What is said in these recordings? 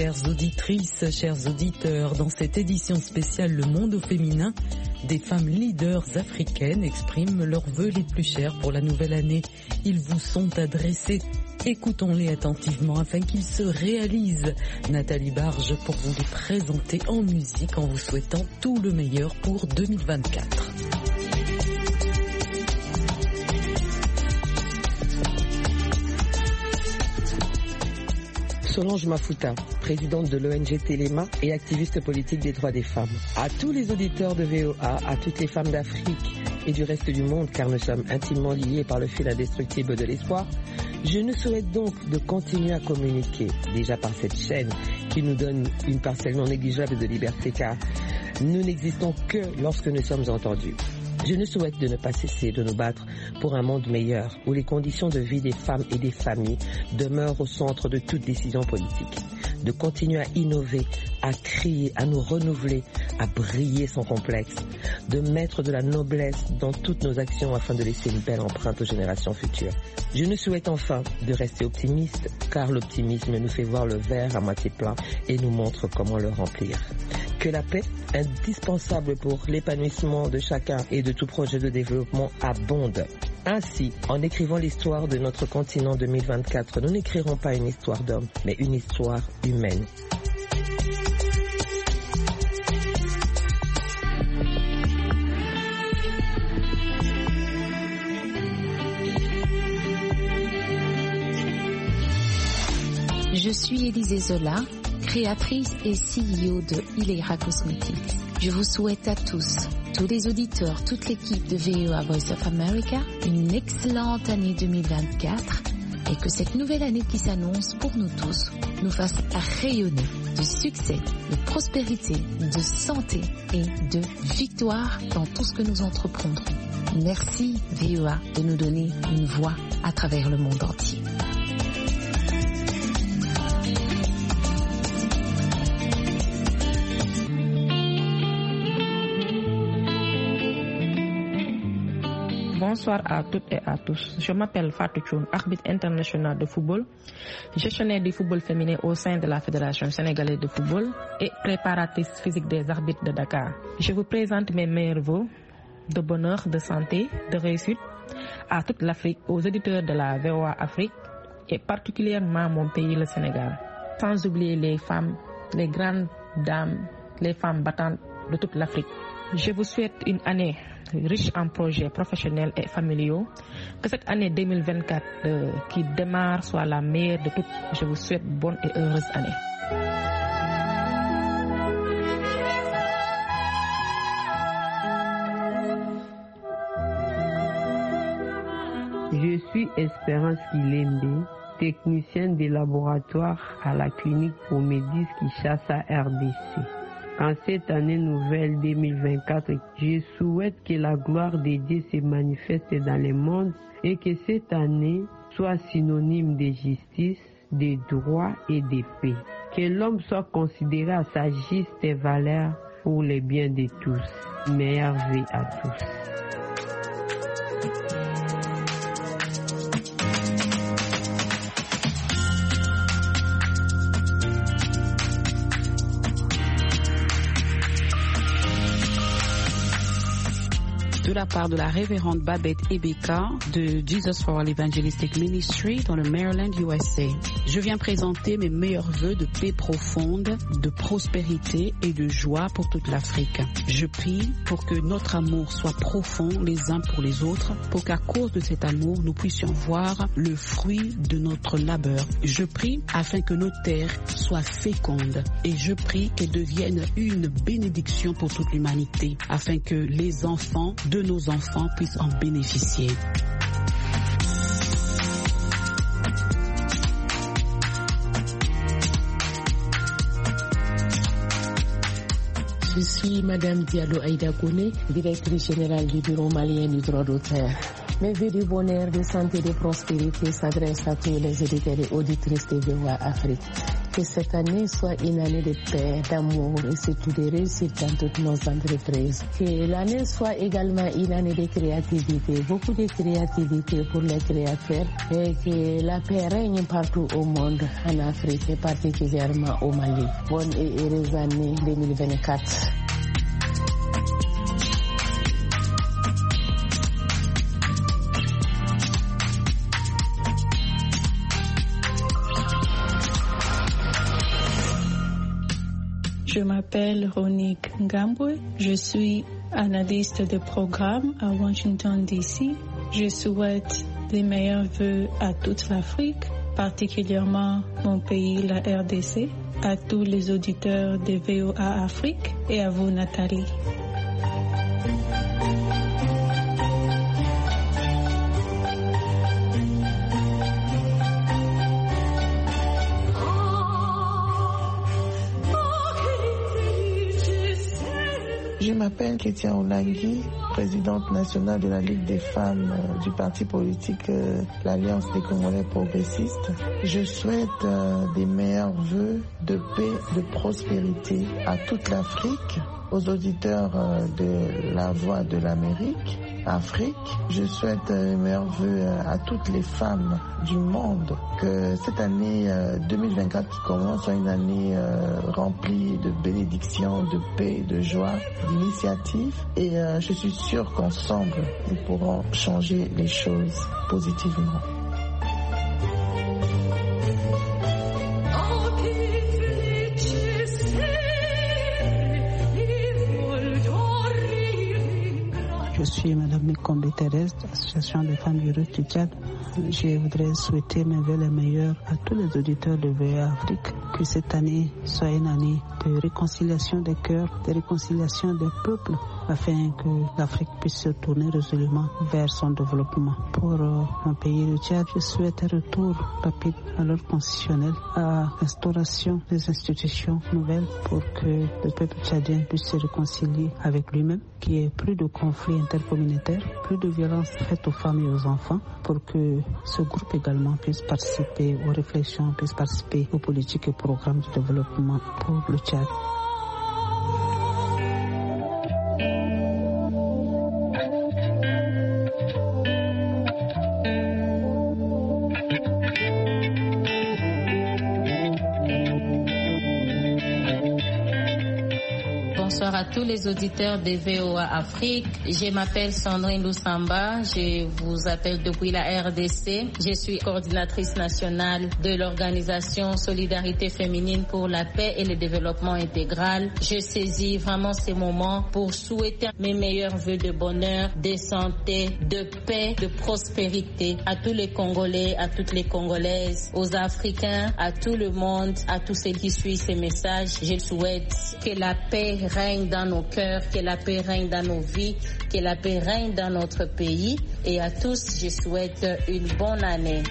chères auditrices, chers auditeurs. Dans cette édition spéciale Le Monde au féminin, des femmes leaders africaines expriment leurs vœux les plus chers pour la nouvelle année. Ils vous sont adressés. Écoutons-les attentivement afin qu'ils se réalisent. Nathalie Barge pour vous les présenter en musique en vous souhaitant tout le meilleur pour 2024. Solange Mafuta, présidente de l'ONG Téléma et activiste politique des droits des femmes. À tous les auditeurs de VOA, à toutes les femmes d'Afrique et du reste du monde, car nous sommes intimement liés par le fil indestructible de l'espoir, je nous souhaite donc de continuer à communiquer, déjà par cette chaîne qui nous donne une parcelle non négligeable de liberté, car nous n'existons que lorsque nous sommes entendus. Je nous souhaite de ne pas cesser de nous battre pour un monde meilleur, où les conditions de vie des femmes et des familles demeurent au centre de toute décision politique. De continuer à innover, à crier, à nous renouveler, à briller sans complexe. De mettre de la noblesse dans toutes nos actions afin de laisser une belle empreinte aux générations futures. Je nous souhaite enfin de rester optimistes, car l'optimisme nous fait voir le verre à moitié plein et nous montre comment le remplir. Que la paix, indispensable pour l'épanouissement de chacun et de tout projet de développement, abonde. Ainsi, en écrivant l'histoire de notre continent 2024, nous n'écrirons pas une histoire d'homme, mais une histoire humaine. Je suis Élisée Zola, créatrice et CEO de Ilera Cosmetics. Je vous souhaite à tous les auditeurs, toute l'équipe de VOA Voice of America, une excellente année 2024 et que cette nouvelle année qui s'annonce pour nous tous nous fasse rayonner de succès, de prospérité, de santé et de victoire dans tout ce que nous entreprendrons. Merci VOA de nous donner une voix à travers le monde entier. Bonsoir à toutes et à tous. Je m'appelle Fatou Thioune, arbitre international de football, gestionnaire du football féminin au sein de la Fédération sénégalaise de football et préparatrice physique des arbitres de Dakar. Je vous présente mes meilleurs vœux de bonheur, de santé, de réussite à toute l'Afrique, aux auditeurs de la VOA Afrique et particulièrement mon pays, le Sénégal. Sans oublier les femmes, les grandes dames, les femmes battantes de toute l'Afrique. Je vous souhaite une année riche en projets professionnels et familiaux. Que cette année 2024 qui démarre soit la meilleure de toutes. Je vous souhaite bonne et heureuse année. Je suis Espérance Kilembe, technicienne des laboratoires à la clinique Promédis Kinshasa RDC. En cette année nouvelle 2024, je souhaite que la gloire de Dieu se manifeste dans le monde et que cette année soit synonyme de justice, de droit et de paix. Que l'homme soit considéré à sa juste valeur pour le bien de tous. Meilleure vie à tous. De la part de la révérende Babette Ebeka de Jesus for All Evangelistic Ministry dans le Maryland, USA. Je viens présenter mes meilleurs vœux de paix profonde, de prospérité et de joie pour toute l'Afrique. Je prie pour que notre amour soit profond les uns pour les autres, pour qu'à cause de cet amour, nous puissions voir le fruit de notre labeur. Je prie afin que nos terres soient fécondes et je prie qu'elles deviennent une bénédiction pour toute l'humanité, afin que les enfants de nos enfants puissent en bénéficier. Je suis Madame Diallo Aïda Kone, directrice générale du Bureau malien du droit d'auteur. Mes vœux de bonheur, de santé et de prospérité s'adressent à tous les auditeurs et auditrices de VOA Afrique. Que cette année soit une année de paix, d'amour et surtout de réussite dans toutes nos entreprises. Que l'année soit également une année de créativité, beaucoup de créativité pour les créateurs et que la paix règne partout au monde, en Afrique et particulièrement au Mali. Bonne et heureuse année 2024. Je m'appelle Ronique Ngambwe, je suis analyste de programme à Washington DC. Je souhaite les meilleurs vœux à toute l'Afrique, particulièrement mon pays, la RDC, à tous les auditeurs de VOA Afrique et à vous, Nathalie. Je m'appelle Kétia Oulangui, présidente nationale de la Ligue des femmes du parti politique l'Alliance des Congolais progressistes. Je souhaite des meilleurs vœux de paix, de prospérité à toute l'Afrique, aux auditeurs de la Voix de l'Amérique, Afrique. Je souhaite les meilleurs vœux à toutes les femmes du monde, que cette année 2024 qui commence soit une année remplie de bénédictions, de paix, de joie, d'initiatives. Et je suis sûre qu'ensemble, nous pourrons changer les choses positivement. Je suis Mme Mikombe Thérèse de l'Association des femmes juristes du Tchad. Je voudrais souhaiter mes vœux les meilleurs à tous les auditeurs de VOA Afrique. Que cette année soit une année de réconciliation des cœurs, de réconciliation des peuples, afin que l'Afrique puisse se tourner résolument vers son développement. Pour mon pays, le Tchad, je souhaite un retour rapide à l'ordre constitutionnel, à l'instauration des institutions nouvelles pour que le peuple tchadien puisse se réconcilier avec lui-même, qu'il y ait plus de conflits intercommunautaires, plus de violences faites aux femmes et aux enfants, pour que ce groupe également puisse participer aux réflexions, puisse participer aux politiques et programmes de développement pour le Tchad. Bonsoir à tous les auditeurs de VOA Afrique. Je m'appelle Sandrine Lusamba. Je vous appelle depuis la RDC. Je suis coordinatrice nationale de l'organisation Solidarité féminine pour la paix et le développement intégral. Je saisis vraiment ces moments pour souhaiter mes meilleurs vœux de bonheur, de santé, de paix, de prospérité à tous les Congolais, à toutes les Congolaises, aux Africains, à tout le monde, à tous ceux qui suivent ces messages. Je souhaite que la paix règne dans nos cœurs, que la paix règne dans nos vies, que la paix règne dans notre pays. Et à tous, je souhaite une bonne année.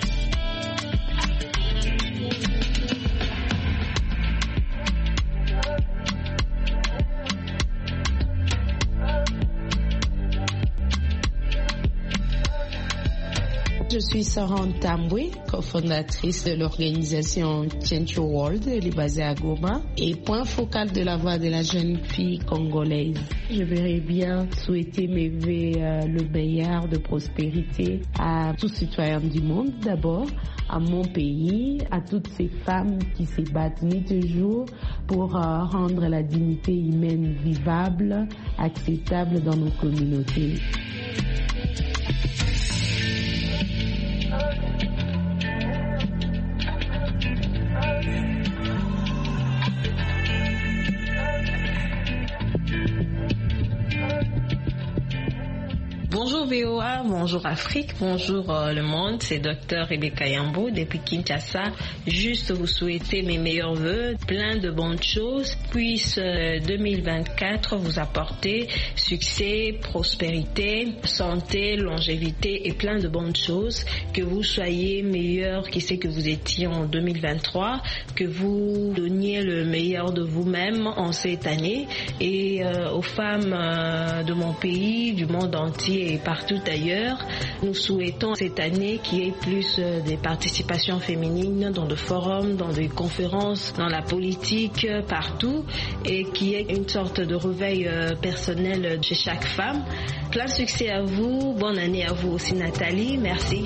Je suis Sarah Ntambwe, cofondatrice de l'organisation Change Your World, elle est basée à Goma, et point focal de la voix de la jeune fille congolaise. Je voudrais bien souhaiter mes vœux le meilleur de prospérité à tous citoyens du monde d'abord, à mon pays, à toutes ces femmes qui se battent nuit et jour pour rendre la dignité humaine vivable, acceptable dans nos communautés. Bonjour VOA, bonjour Afrique, bonjour le monde, c'est Dr Rebecca Yambo depuis Kinshasa. Juste vous souhaiter mes meilleurs vœux, plein de bonnes choses, puisse 2024 vous apporter succès, prospérité, santé, longévité et plein de bonnes choses, que vous soyez meilleur que ce que vous étiez en 2023, que vous donniez le meilleur de vous-même en cette année, et aux femmes de mon pays, du monde entier et partout ailleurs. Nous souhaitons cette année qu'il y ait plus de participation féminine dans des forums, dans des conférences, dans la politique, partout, et qu'il y ait une sorte de réveil personnel chez chaque femme. Plein de succès à vous, bonne année à vous aussi Nathalie, merci.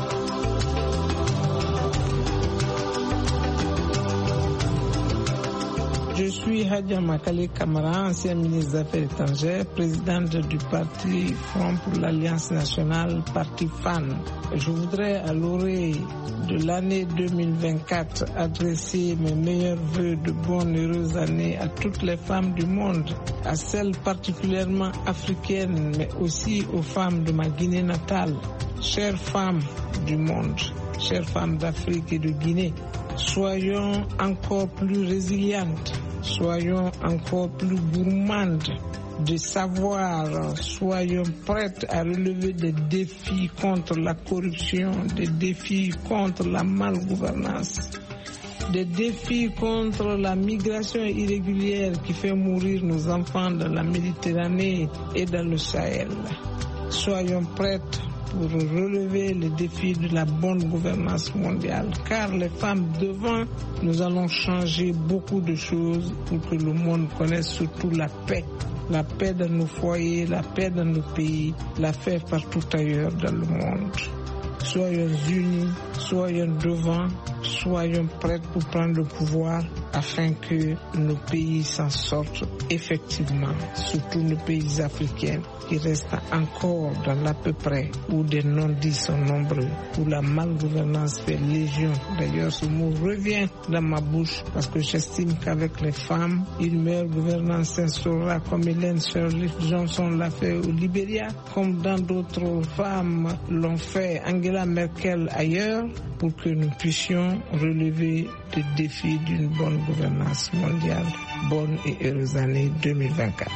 Je suis Hadia Makale Kamara, ancienne ministre des Affaires étrangères, présidente du parti Front pour l'Alliance nationale, parti FAN. Je voudrais à l'orée de l'année 2024 adresser mes meilleurs vœux de bonne et heureuse année à toutes les femmes du monde, à celles particulièrement africaines, mais aussi aux femmes de ma Guinée natale. Chères femmes du monde, chères femmes d'Afrique et de Guinée, soyons encore plus résilientes. Soyons encore plus gourmandes de savoir, soyons prêtes à relever des défis contre la corruption, des défis contre la malgouvernance, des défis contre la migration irrégulière qui fait mourir nos enfants dans la Méditerranée et dans le Sahel. Soyons prêtes pour relever les défis de la bonne gouvernance mondiale. Car les femmes devant, nous allons changer beaucoup de choses pour que le monde connaisse surtout la paix. La paix dans nos foyers, la paix dans nos pays, la paix partout ailleurs dans le monde. Soyons unis, soyons devant, soyons prêts pour prendre le pouvoir afin que nos pays s'en sortent effectivement, surtout nos pays africains qui restent encore dans l'à peu près, où des non-dits sont nombreux, où la malgouvernance fait légion. D'ailleurs, ce mot revient dans ma bouche parce que j'estime qu'avec les femmes, une meilleure gouvernance s'instaurera comme Hélène Sirleaf Johnson l'a fait au Libéria, comme dans d'autres femmes l'ont fait Angela Merkel ailleurs, pour que nous puissions relever les défis d'une bonne gouvernance mondiale. Bonne et heureuse année 2024.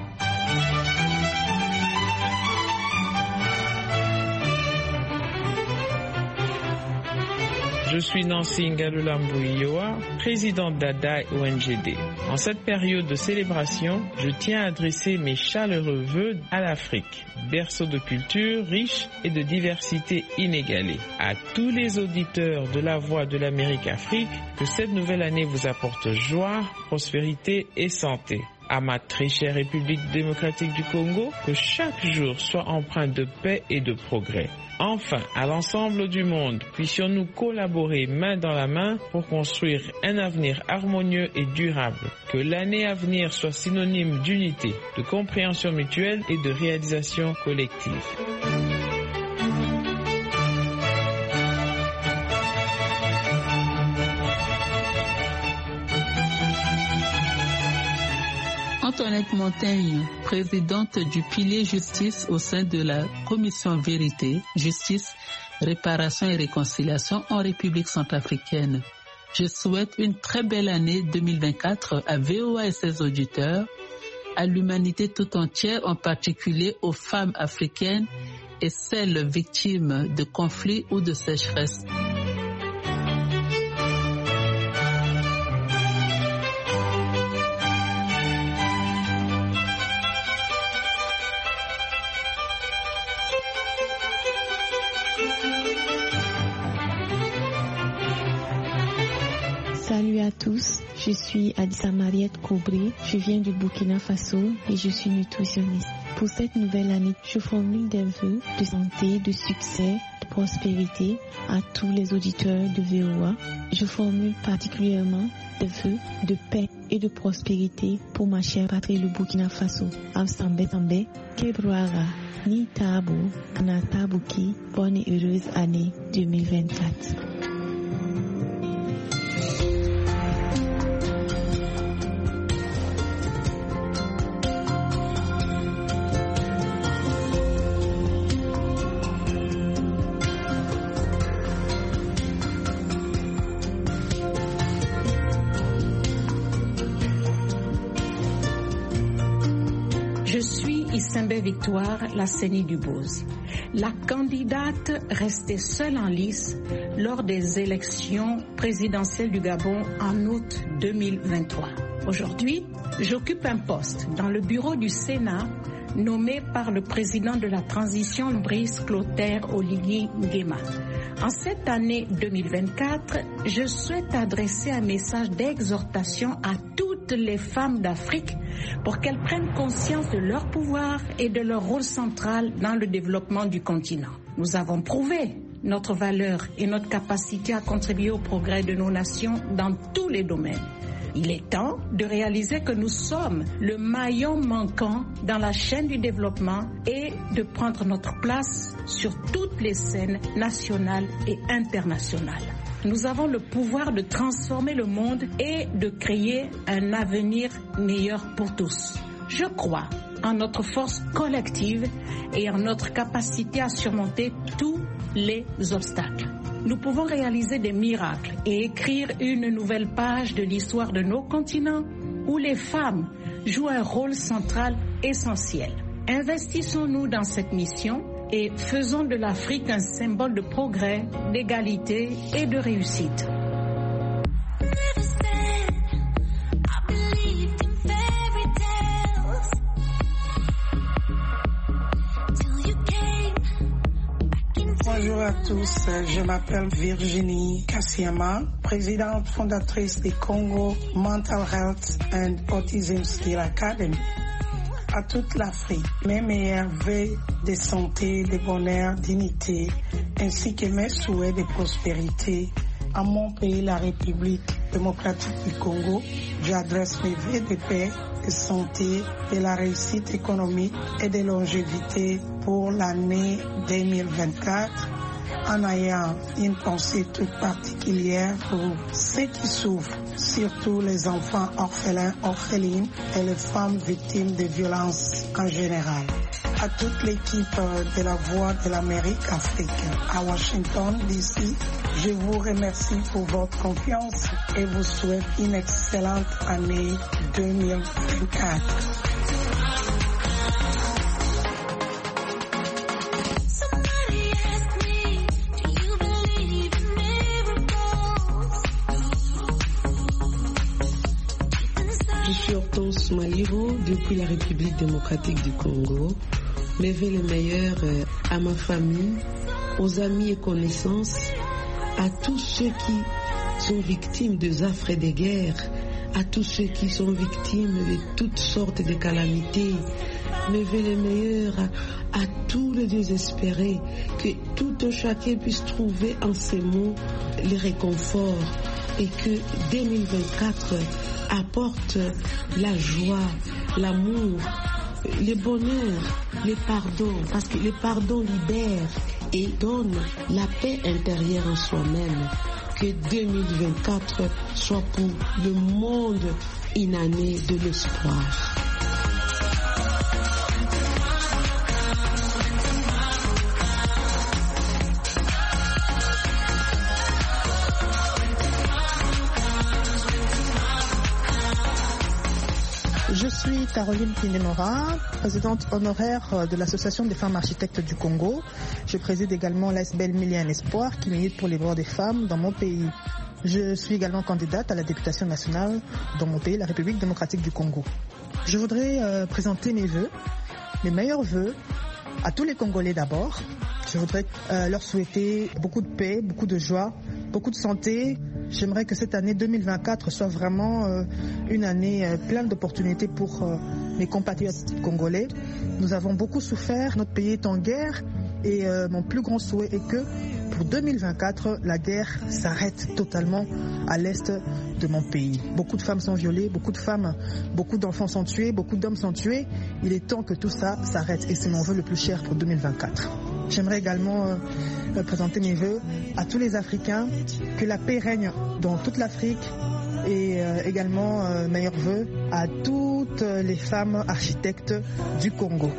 Je suis Nancy Ngalulambu-Iowa, présidente d'ADA ONGD. En cette période de célébration, je tiens à adresser mes chaleureux vœux à l'Afrique, berceau de culture riche et de diversité inégalée. À tous les auditeurs de la Voix de l'Amérique-Afrique, que cette nouvelle année vous apporte joie, prospérité et santé. À ma très chère République démocratique du Congo, que chaque jour soit empreint de paix et de progrès. Enfin, à l'ensemble du monde, puissions-nous collaborer main dans la main pour construire un avenir harmonieux et durable. Que l'année à venir soit synonyme d'unité, de compréhension mutuelle et de réalisation collective. Antoinette Montaigne, présidente du pilier justice au sein de la commission Vérité, Justice, Réparation et Réconciliation en République centrafricaine. Je souhaite une très belle année 2024 à VOA et ses auditeurs, à l'humanité tout entière, en particulier aux femmes africaines et celles victimes de conflits ou de sécheresse. Salut à tous, je suis Adissa Mariette Kobré, je viens du Burkina Faso et je suis nutritionniste. Pour cette nouvelle année, je formule des vœux de santé, de succès, de prospérité à tous les auditeurs de VOA. Je formule particulièrement des vœux de paix et de prospérité pour ma chère patrie le Burkina Faso. Amsambe Tambe, Kebrouara, Ni Tabu, Kanatabuki, bonne et heureuse année 2024. Je suis Issembe Victoire Lasseni Dubose, la candidate restée seule en lice lors des élections présidentielles du Gabon en août 2023. Aujourd'hui, j'occupe un poste dans le bureau du Sénat nommé par le président de la transition Brice Clotaire Oligui Nguema. En cette année 2024, je souhaite adresser un message d'exhortation à toutes les femmes d'Afrique pour qu'elles prennent conscience de leur pouvoir et de leur rôle central dans le développement du continent. Nous avons prouvé notre valeur et notre capacité à contribuer au progrès de nos nations dans tous les domaines. Il est temps de réaliser que nous sommes le maillon manquant dans la chaîne du développement et de prendre notre place sur toutes les scènes nationales et internationales. Nous avons le pouvoir de transformer le monde et de créer un avenir meilleur pour tous. Je crois en notre force collective et en notre capacité à surmonter tous les obstacles. Nous pouvons réaliser des miracles et écrire une nouvelle page de l'histoire de nos continents où les femmes jouent un rôle central essentiel. Investissons-nous dans cette mission et faisons de l'Afrique un symbole de progrès, d'égalité et de réussite. Bonjour à tous, je m'appelle Virginie Kassiama, présidente fondatrice du Congo Mental Health and Autism Skill Academy. À toute l'Afrique, mes meilleurs vœux de santé, de bonheur, dignité, ainsi que mes souhaits de prospérité. À mon pays, la République démocratique du Congo, j'adresse mes vœux de paix, de santé, de la réussite économique et de longévité pour l'année 2024, en ayant une pensée toute particulière pour ceux qui souffrent, surtout les enfants orphelins, orphelines et les femmes victimes de violences en général. À toute l'équipe de la Voix de l'Amérique Afrique à Washington, D.C., je vous remercie pour votre confiance et vous souhaite une excellente année 2024. Je suis Hortense Maliro depuis la République démocratique du Congo. Mes vœux les meilleurs à ma famille, aux amis et connaissances, à tous ceux qui sont victimes des affres et des guerres, à tous ceux qui sont victimes de toutes sortes de calamités. Mes vœux les meilleurs à tous les désespérés, que tout un chacun puisse trouver en ces mots le réconfort et que 2024 apporte la joie, l'amour, le bonheur, le pardon, parce que le pardon libère et donne la paix intérieure en soi-même. Que 2024 soit pour le monde une année de l'espoir. Je suis Caroline Pinemora, présidente honoraire de l'Association des femmes architectes du Congo. Je préside également l'ASBL Million Espoir qui milite pour les droits des femmes dans mon pays. Je suis également candidate à la députation nationale dans mon pays, la République démocratique du Congo. Je voudrais présenter mes vœux, mes meilleurs vœux à tous les Congolais d'abord. Je voudrais leur souhaiter beaucoup de paix, beaucoup de joie, beaucoup de santé. J'aimerais que cette année 2024 soit vraiment une année pleine d'opportunités pour mes compatriotes congolais. Nous avons beaucoup souffert, notre pays est en guerre et mon plus grand souhait est que pour 2024, la guerre s'arrête totalement à l'est de mon pays. Beaucoup de femmes sont violées, beaucoup d'enfants sont tués, beaucoup d'hommes sont tués. Il est temps que tout ça s'arrête et c'est mon vœu le plus cher pour 2024. J'aimerais également présenter mes vœux à tous les Africains, que la paix règne dans toute l'Afrique et également meilleurs vœux à toutes les femmes architectes du Congo.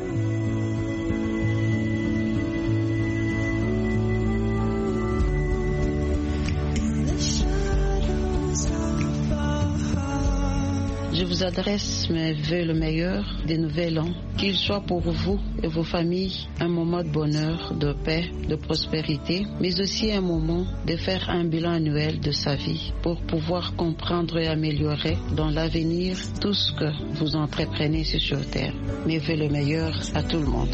Je vous adresse mes vœux le meilleur des nouvel an Qu'il soit pour vous et vos familles un moment de bonheur, de paix, de prospérité, mais aussi un moment de faire un bilan annuel de sa vie pour pouvoir comprendre et améliorer dans l'avenir tout ce que vous entreprenez sur Terre. Mes vœux le meilleur à tout le monde.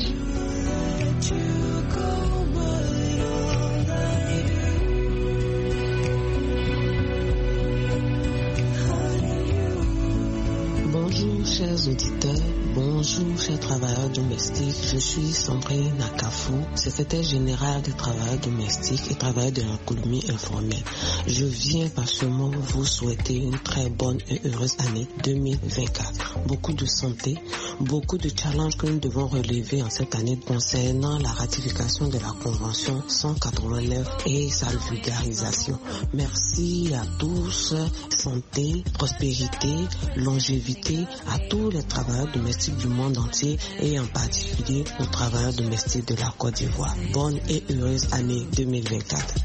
Bonjour chers auditeurs, bonjour chers travailleurs domestiques, je suis Sandrine Nakafou, secrétaire générale des travailleurs domestiques et travailleurs de l'économie informelle. Je viens par ce mot vous souhaiter une très bonne et heureuse année 2024. Beaucoup de santé, beaucoup de challenges que nous devons relever en cette année concernant la ratification de la Convention 189 et sa vulgarisation. Merci à tous, santé, prospérité, longévité, à tous les travailleurs domestiques du monde entier et en particulier aux travailleurs domestiques de la Côte d'Ivoire. Bonne et heureuse année 2024.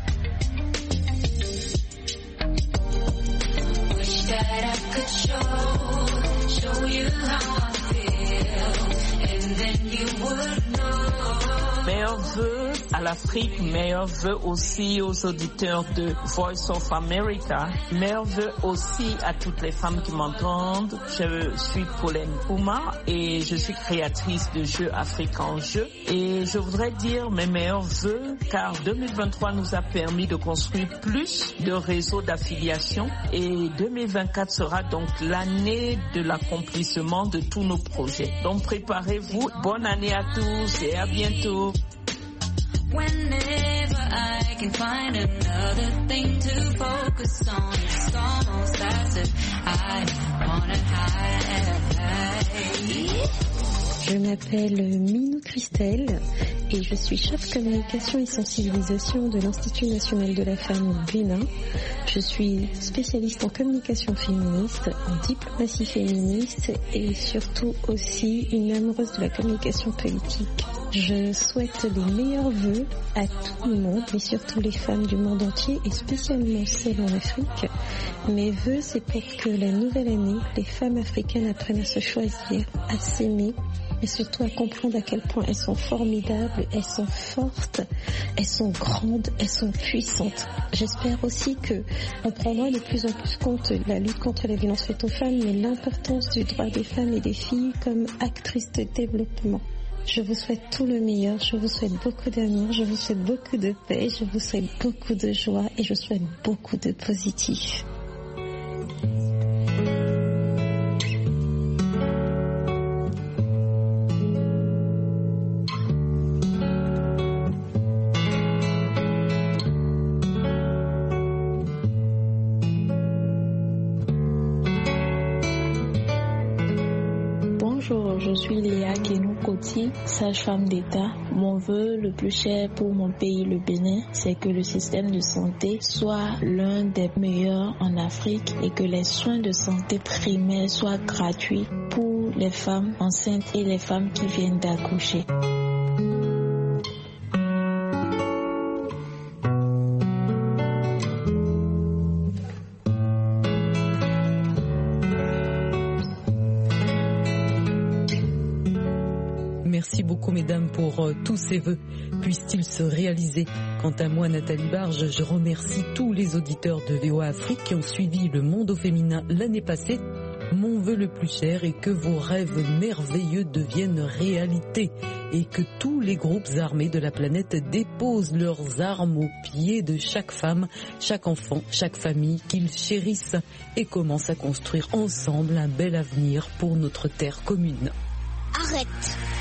Meilleurs vœux à l'Afrique, meilleurs vœux aussi aux auditeurs de Voice of America, meilleurs vœux aussi à toutes les femmes qui m'entendent. Je suis Pauline Ouma et je suis créatrice de jeux Afrique en jeu et je voudrais dire mes meilleurs vœux car 2023 nous a permis de construire plus de réseaux d'affiliation et 2024 sera donc l'année de l'accomplissement de tous nos projets. Donc préparez-vous, bonne année à tous et à bientôt. Whenever I can find another thing to focus on, it's almost as if I wanna hide. Je m'appelle Minou Christelle et je suis chef communication et sensibilisation de l'Institut national de la femme au Bénin. Je suis spécialiste en communication féministe, en diplomatie féministe et surtout aussi une amoureuse de la communication politique. Je souhaite les meilleurs vœux à tout le monde, mais surtout les femmes du monde entier et spécialement celles en Afrique. Mes vœux, c'est pour que la nouvelle année, les femmes africaines apprennent à se choisir, à s'aimer et surtout à comprendre à quel point elles sont formidables, elles sont fortes, elles sont grandes, elles sont puissantes. J'espère aussi que on prendra de plus en plus compte la lutte contre les violences faites aux femmes, mais l'importance du droit des femmes et des filles comme actrices de développement. Je vous souhaite tout le meilleur, je vous souhaite beaucoup d'amour, je vous souhaite beaucoup de paix, je vous souhaite beaucoup de joie et je souhaite beaucoup de positif. Je suis Léa Kenou-Koti, sage-femme d'État. Mon vœu le plus cher pour mon pays, le Bénin, c'est que le système de santé soit l'un des meilleurs en Afrique et que les soins de santé primaires soient gratuits pour les femmes enceintes et les femmes qui viennent d'accoucher. Merci beaucoup mesdames pour tous ces vœux. Puissent-ils se réaliser? Quant à moi, Nathalie Barge, je remercie tous les auditeurs de VOA Afrique qui ont suivi le monde au féminin l'année passée. Mon vœu le plus cher est que vos rêves merveilleux deviennent réalité et que tous les groupes armés de la planète déposent leurs armes aux pieds de chaque femme, chaque enfant, chaque famille qu'ils chérissent et commencent à construire ensemble un bel avenir pour notre terre commune. Arrête!